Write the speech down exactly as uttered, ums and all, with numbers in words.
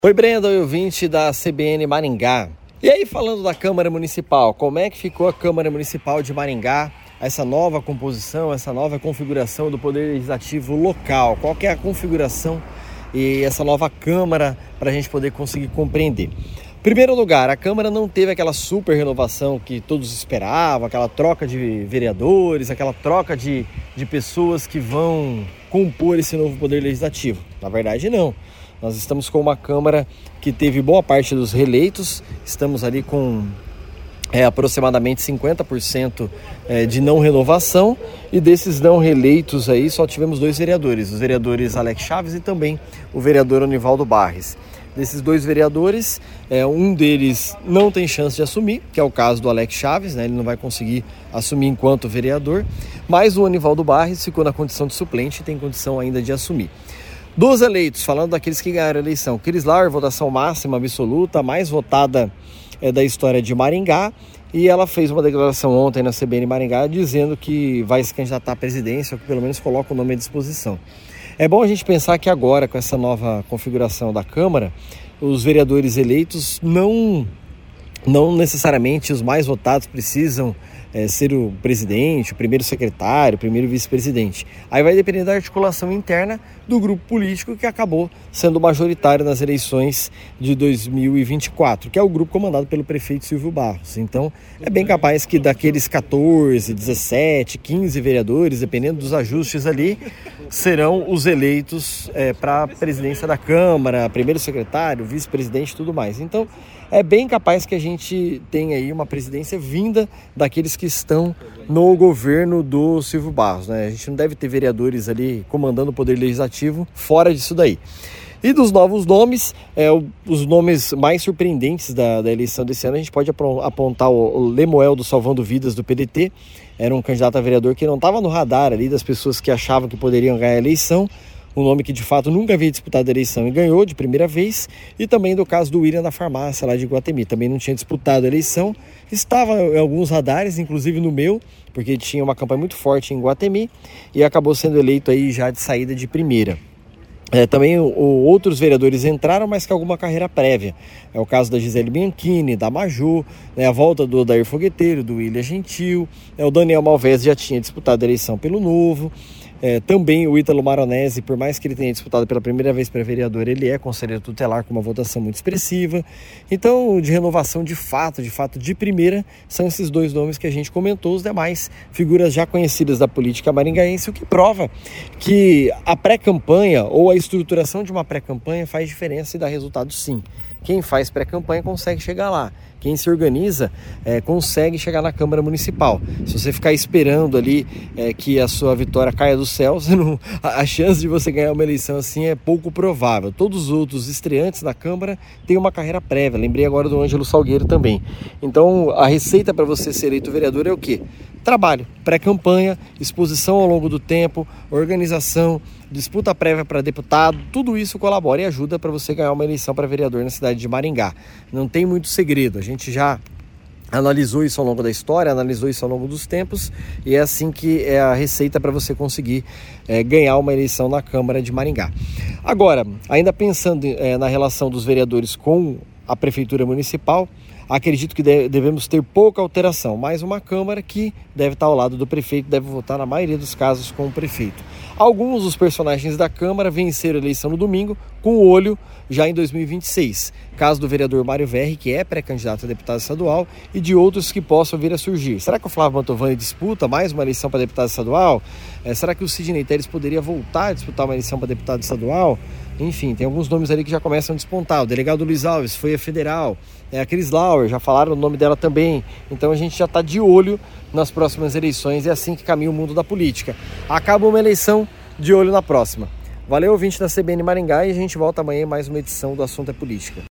Oi, Brenda, oi, ouvinte da C B N Maringá. E aí, falando da Câmara Municipal, como é que ficou a Câmara Municipal de Maringá, essa nova composição, essa nova configuração do Poder Legislativo local? Qual que é a configuração e essa nova Câmara para a gente poder conseguir compreender? Em primeiro lugar, a Câmara não teve aquela super renovação que todos esperavam, aquela troca de vereadores, aquela troca de, de pessoas que vão compor esse novo Poder Legislativo. Na verdade, não. Nós estamos com uma Câmara que teve boa parte dos reeleitos, estamos ali com é, aproximadamente cinquenta por cento é, de não renovação, e desses não reeleitos aí só tivemos dois vereadores, os vereadores Alex Chaves e também o vereador Onivaldo Barres. Desses dois vereadores, é, um deles não tem chance de assumir, que é o caso do Alex Chaves, né? Ele não vai conseguir assumir enquanto vereador, mas o Onivaldo Barres ficou na condição de suplente e tem condição ainda de assumir. Dos eleitos, falando daqueles que ganharam a eleição, Cris Lauer, votação máxima absoluta, mais votada é, da história de Maringá, e ela fez uma declaração ontem na C B N Maringá dizendo que vai se candidatar à presidência, ou que pelo menos coloca o nome à disposição. É bom a gente pensar que agora, com essa nova configuração da Câmara, os vereadores eleitos não, não necessariamente os mais votados precisam É, ser o presidente, o primeiro secretário, o primeiro vice-presidente. Aí vai depender da articulação interna do grupo político que acabou sendo majoritário nas eleições de dois mil e vinte e quatro, que é o grupo comandado pelo prefeito Silvio Barros. Então, é bem capaz que daqueles catorze, dezessete, quinze vereadores, dependendo dos ajustes ali, serão os eleitos é, para a presidência da Câmara, primeiro secretário, vice-presidente e tudo mais. Então, é bem capaz que a gente tenha aí uma presidência vinda daqueles que estão no governo do Silvio Barros, né? A gente não deve ter vereadores ali comandando o Poder Legislativo fora disso daí. E dos novos nomes, é, os nomes mais surpreendentes da, da eleição desse ano, a gente pode apontar o, o Lemuel do Salvando Vidas do P D T, era um candidato a vereador que não estava no radar ali das pessoas que achavam que poderiam ganhar a eleição, um nome que de fato nunca havia disputado a eleição e ganhou de primeira vez, e também do caso do William da Farmácia lá de Iguatemi, também não tinha disputado a eleição, estava em alguns radares, inclusive no meu, porque tinha uma campanha muito forte em Iguatemi e acabou sendo eleito aí já de saída de primeira. É, também o, outros vereadores entraram, mas com alguma carreira prévia. É o caso da Gisele Bianchini, da Maju, né, a volta do Odair Fogueteiro, do William Gentil, é, o Daniel Malvez já tinha disputado a eleição pelo Novo. É, também o Ítalo Maronese, por mais que ele tenha disputado pela primeira vez para vereador, ele é conselheiro tutelar com uma votação muito expressiva. Então, de renovação de fato, de fato de primeira, são esses dois nomes que a gente comentou, os demais figuras já conhecidas da política maringaense, o que prova que a pré-campanha ou a estruturação de uma pré-campanha faz diferença e dá resultado sim. Quem faz pré-campanha consegue chegar lá. Quem se organiza é, consegue chegar na Câmara Municipal. Se você ficar esperando ali é, que a sua vitória caia do céu, você não, a, a chance de você ganhar uma eleição assim é pouco provável. Todos os outros estreantes da Câmara têm uma carreira prévia. Lembrei agora do Ângelo Salgueiro também. Então, a receita para você ser eleito vereador é o quê? Trabalho, pré-campanha, exposição ao longo do tempo, organização, disputa prévia para deputado, tudo isso colabora e ajuda para você ganhar uma eleição para vereador na cidade de Maringá. Não tem muito segredo, a gente já analisou isso ao longo da história, analisou isso ao longo dos tempos, e é assim que é a receita para você conseguir é, ganhar uma eleição na Câmara de Maringá. Agora, ainda pensando é, na relação dos vereadores com a Prefeitura Municipal, acredito que devemos ter pouca alteração, mas uma Câmara que deve estar ao lado do prefeito, deve votar na maioria dos casos com o prefeito. Alguns dos personagens da Câmara venceram a eleição no domingo com o olho já em dois mil e vinte e seis. Caso do vereador Mário Verri, que é pré-candidato a deputado estadual, e de outros que possam vir a surgir. Será que o Flávio Mantovani disputa mais uma eleição para deputado estadual? É, será que o Sidney Telles poderia voltar a disputar uma eleição para deputado estadual? Enfim, tem alguns nomes ali que já começam a despontar. O delegado Luiz Alves foi a federal, é a Cris Lauer, já falaram o nome dela também. Então a gente já está de olho nas próximas eleições, é assim que caminha o mundo da política. Acaba uma eleição, de olho na próxima. Valeu, ouvinte da C B N Maringá, e a gente volta amanhã em mais uma edição do Assunto é Política.